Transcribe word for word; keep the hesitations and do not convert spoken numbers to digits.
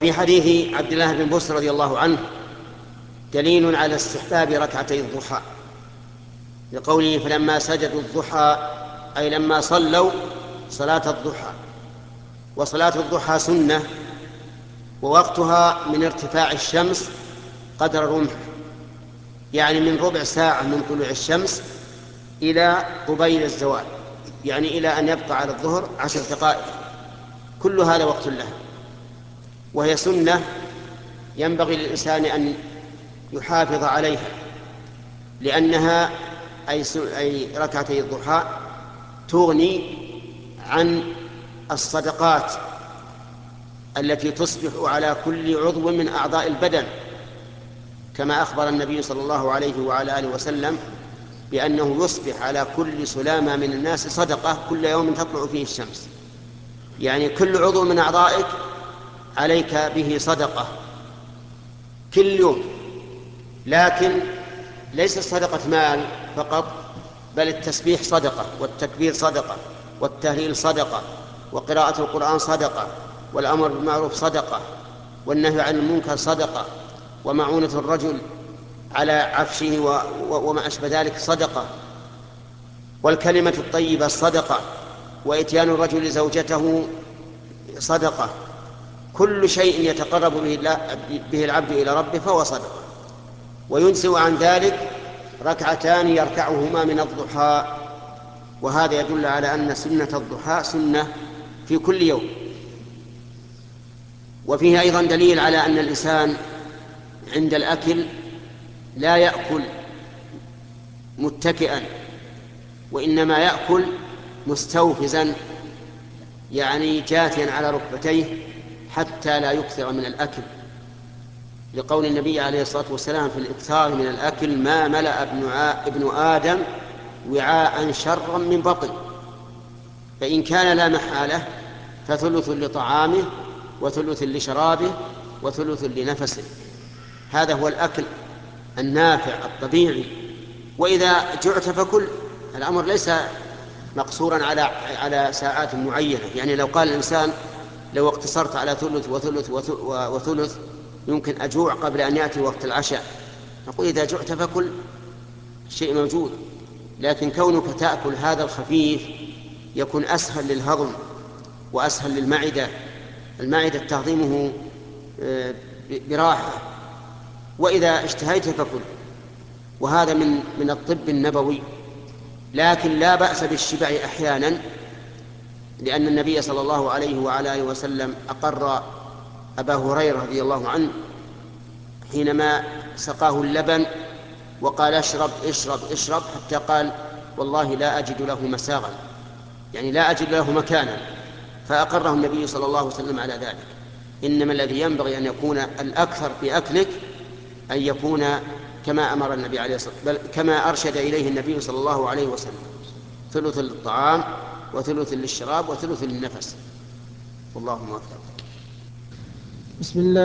في حديث عبد الله بن بسر رضي الله عنه دليل على استحباب ركعتي الضحى لقوله فلما سجدوا الضحى أي لما صلوا صلاة الضحى. وصلاة الضحى سنة، ووقتها من ارتفاع الشمس قدر الرمح، يعني من ربع ساعة من طلوع الشمس إلى قبيل الزوال، يعني إلى أن يبقى على الظهر عشر دقائق، كل هذا وقت لها. وهي سنة ينبغي للإنسان أن يحافظ عليها، لأنها أي, أي ركعتي الضحى تغني عن الصدقات التي تصبح على كل عضو من أعضاء البدن، كما أخبر النبي صلى الله عليه وعلى آله وسلم بأنه يصبح على كل سلامة من الناس صدقة كل يوم تطلع فيه الشمس، يعني كل عضو من أعضائك عليك به صدقة كل يوم. لكن ليس صدقة مال فقط، بل التسبيح صدقة، والتكبير صدقة، والتهليل صدقة، وقراءة القرآن صدقة، والأمر بالمعروف صدقة، والنهي عن المنكر صدقة، ومعونة الرجل على عفشه وما أشبه ذلك صدقة، والكلمة الطيبة صدقة، وإتيان الرجل زوجته صدقة. كل شيء يتقرب به العبد إلى ربه فهو صدقة. وينسوا عن ذلك ركعتان يركعهما من الضحى، وهذا يدل على أن سنة الضحى سنة في كل يوم. وفيه أيضا دليل على أن الإنسان عند الأكل لا يأكل متكئا، وإنما يأكل مستوفزا، يعني جاثيا على ركبتيه حتى لا يكثر من الأكل، لقول النبي عليه الصلاة والسلام في الإكثار من الأكل ما ملأ ابن آدم وعاء شرا من بطن، فإن كان لا محالة فثلث لطعامه وثلث لشرابه وثلث لنفسه. هذا هو الأكل النافع الطبيعي. وإذا جعت فكل، الأمر ليس مقصورا على على ساعات معينة. يعني لو قال الإنسان لو اقتصرت على ثلث وثلث وثلث يمكن أجوع قبل أن يأتي وقت العشاء، نقول إذا جعت فكل، شيء موجود. لكن كونك تأكل هذا الخفيف يكون أسهل للهضم وأسهل للمعدة، المعدة تهضمه براحة. وإذا اشتهيت فكل، وهذا من من الطب النبوي. لكن لا بأس بالشبع أحيانا، لأن النبي صلى الله عليه وعلى آله وسلم أقر أبا هريرة رضي الله عنه حينما سقاه اللبن وقال اشرب اشرب اشرب، حتى قال والله لا أجد له مساغا، يعني لا أجد له مكانا، فأقره النبي صلى الله عليه وسلم على ذلك. إنما الذي ينبغي أن يكون الأكثر في أكلك أن يكون كما أمر النبي عليه الصلاة والسلام، بل كما أرشد إليه النبي صلى الله عليه وسلم، ثلث للطعام وثلث للشراب وثلث للنفس. والله موفق. بسم الله.